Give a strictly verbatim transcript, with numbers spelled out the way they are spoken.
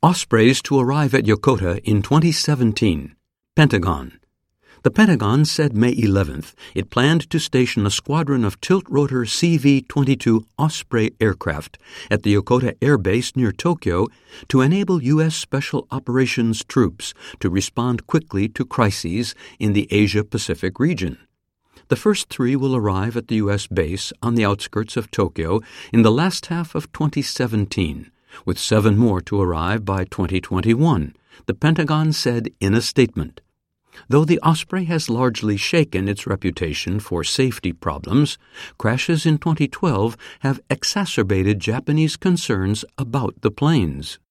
Ospreys to arrive at Yokota in twenty seventeen. Pentagon. The Pentagon said May eleventh it planned to station a squadron of tilt-rotor C V twenty-two Osprey aircraft at the Yokota Air Base near Tokyo to enable U S Special Operations troops to respond quickly to crises in the Asia-Pacific region. The first three will arrive at the U S base on the outskirts of Tokyo in the last half of twenty seventeen, with seven more to arrive by twenty twenty-one, the Pentagon said in a statement. Though the Osprey has largely shaken its reputation for safety problems, crashes in twenty twelve have exacerbated Japanese concerns about the planes.